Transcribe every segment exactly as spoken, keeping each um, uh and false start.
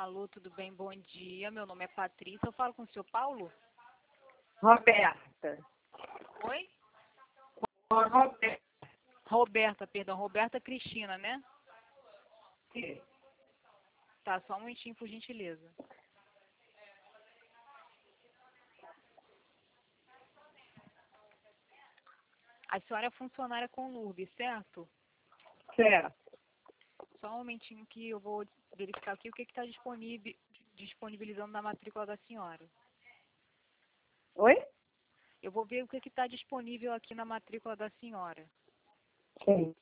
Alô, tudo bem? Bom dia. Meu nome é Patrícia. Eu falo com o senhor Paulo? Roberta. Oi? Roberta. Roberta, perdão. Roberta Cristina, né? Sim. Tá, só um momentinho, por gentileza. A senhora é funcionária com Lourdes, certo? Certo. Só um momentinho que eu vou verificar aqui o que está disponível, disponibilizando na matrícula da senhora. Oi? Eu vou ver o que está disponível aqui na matrícula da senhora. Sim.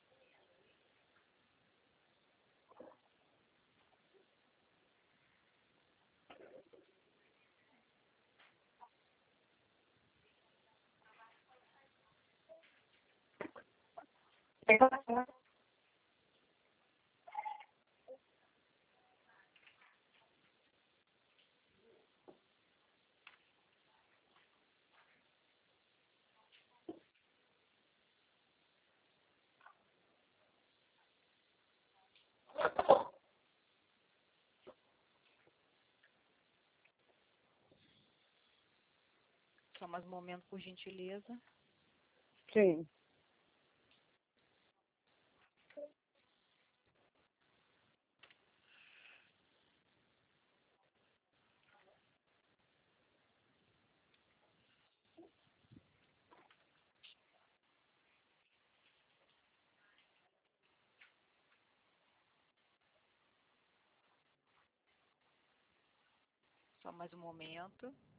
Só mais um momento, por gentileza. Sim. Só mais um momento.